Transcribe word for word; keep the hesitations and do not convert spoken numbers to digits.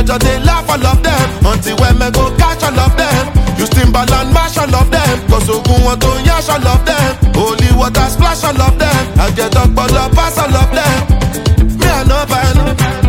just they laugh all of them. Until when me go catch all of them. You Timberland and mash all of them. Cause Ogun want to yash all of them. Holy water splash all of them. I get up all up pass all of them. Me I know by